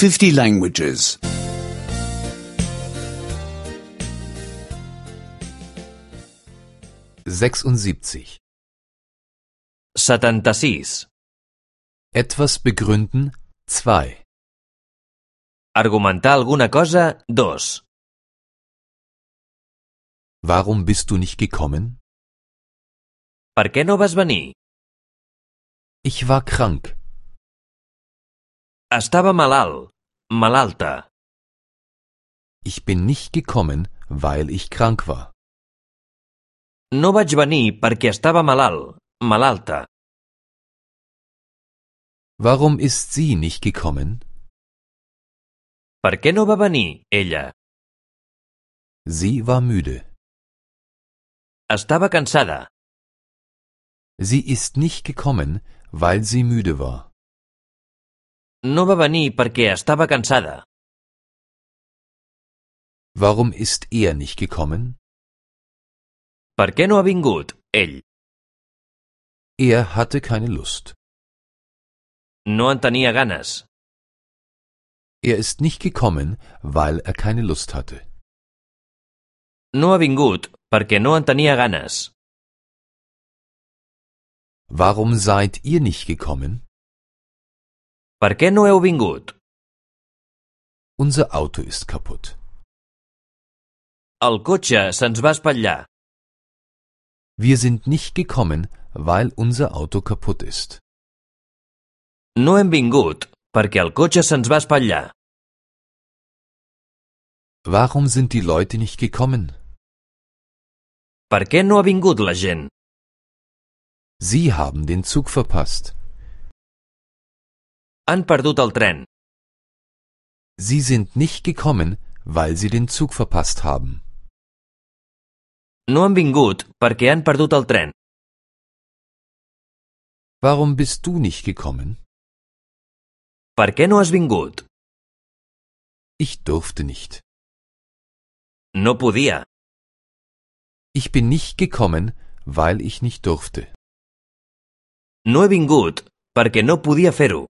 50 languages. 76. 76. Etwas begründen 2. Argumentar alguna cosa 2. Warum bist du nicht gekommen? Per què no vas venir? Ich war krank. Estava malalt, malalta. Ich bin nicht gekommen, weil ich krank war. No vaig venir perquè estava malalt, malalta. Warum ist sie nicht gekommen? Per què no va venir, ella? Sie war müde. Estava cansada. Sie ist nicht gekommen, weil sie müde war. No va venir perquè estava cansada. Warum ist er nicht gekommen? Per què no ha vingut, ell? Er hatte keine Lust. No en tenia ganes. Er ist nicht gekommen, weil er keine Lust hatte. No ha vingut perquè no en tenia ganes. Warum seid ihr nicht gekommen? Per què no heu vingut? Unser Auto ist kaputt. El cotxe se'ns va espatllar. Wir sind nicht gekommen, weil unser Auto kaputt ist. No hem vingut perquè el cotxe se'ns va espatllar. Warum sind die Leute nicht gekommen? Per què no ha vingut la gent? Sie haben den Zug verpasst. Han perdut el tren. Sie sind nicht gekommen, weil sie den Zug verpasst haben. No han vingut perquè han perdut el tren. Warum bist du nicht gekommen? Per què no has vingut? Ich durfte nicht. No podia. Ich bin nicht gekommen, weil ich nicht durfte. No he vingut perquè no podia fer-ho.